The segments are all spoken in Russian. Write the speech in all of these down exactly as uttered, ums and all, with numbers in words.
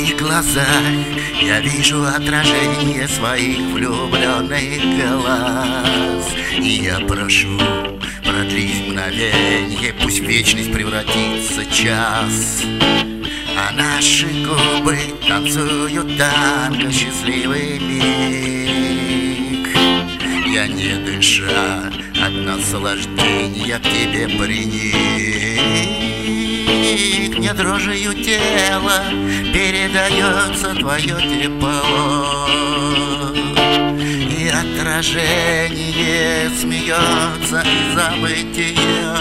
твоих глазах я вижу отражение своих влюбленных глаз. И я прошу, продлись мгновенье, пусть в вечность превратится час. А наши губы танцуют танго, счастливый миг. Я, не дыша от наслаждения, к тебе приник. Мне дрожью тела передается твое тепло, и отражение смеется из забытия.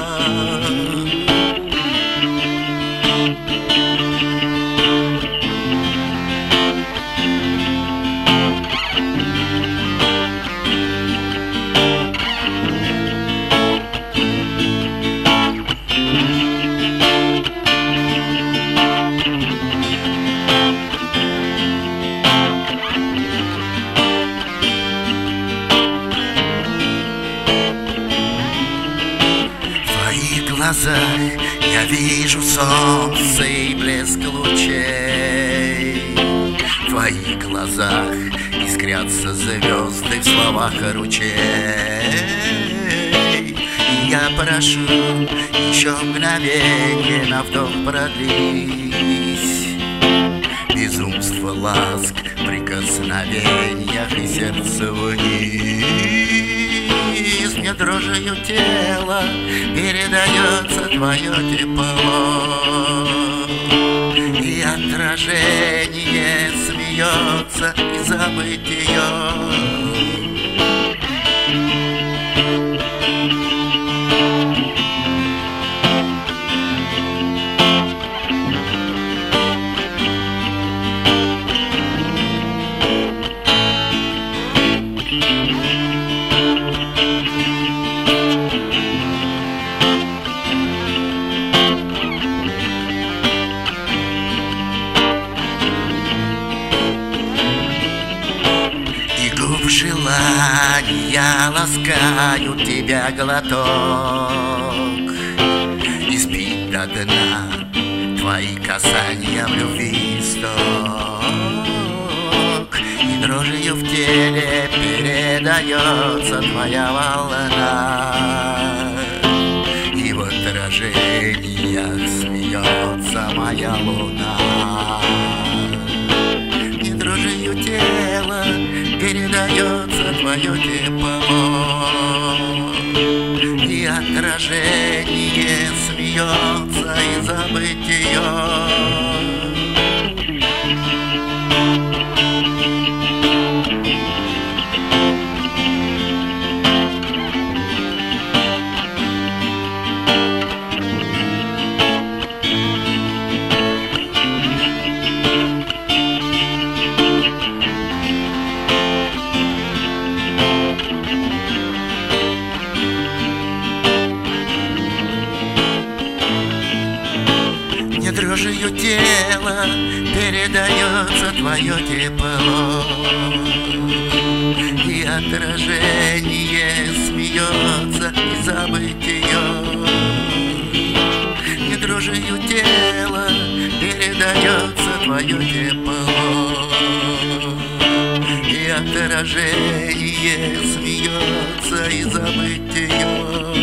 Я вижу солнце и блеск лучей. В твоих глазах искрятся звезды в словах ручей. И я прошу еще мгновенье, на вдох продлись. Безумство ласк, прикосновениях и сердце вниз. Мне дрожью тела передается твое тепло, и отражение смеется из забытия. Желания ласкают тебя глоток, и спит до дна твои касания в любви исток. И дрожью в теле передается твоя волна, и в отражениях смеется моя луна. И дрожью тела передается твое тепло, и отражение смеется из забытия. Дрожью тела передается твое тепло, и отражение смеется из забытия. И дрожью тела передается твое тепло, и отражение смеется из забытия.